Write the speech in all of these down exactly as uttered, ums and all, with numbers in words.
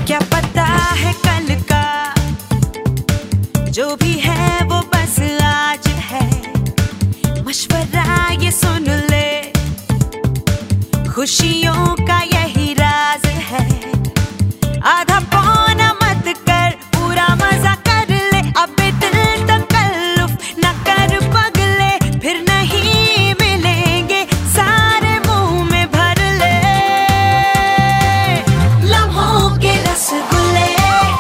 क्या पता है कल का, जो भी है वो बस आज है। मशवरा ये सुन ले, खुशियों का यही राज है। आधा पौना मत कर, पूरा मजा कर ले। अब दिल तकल्लुफ न कर पगले, फिर नहीं मिलेंगे सारे मुंह में भर ले। लम्हों के रसगुल्ले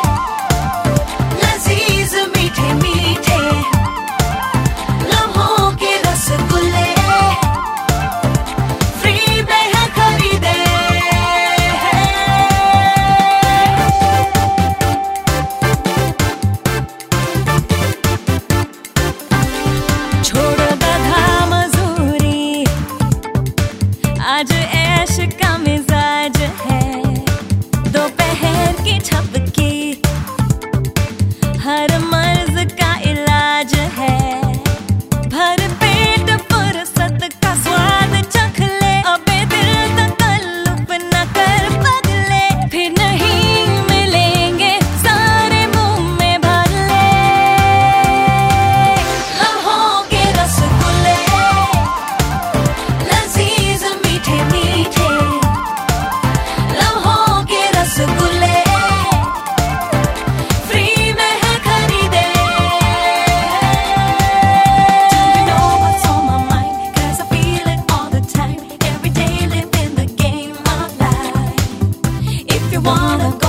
लजीज मीठे मीठे, लम्हों के रसगुल्ले फ्री में है खरीदे। छोड़ गधा मजूरी, आज ऐश का मिजाज है। दोपहर की झपकी हर मर्ज का इलाज है। भर पेट फुर्सत का स्वाद चख ले। अबे दिल तकल्लुफ न कर पगले, फिर नहीं मिलेंगे सारे मुंह में भर ले। लम्हों के रसगुल्ले लजीज मीठे मीठे, लम्हों के रसगुल्ले फ्री में है खरीदे। Do you know what's on my mind? 'Cause I feel it all the time, every day living the game of life. If you wanna go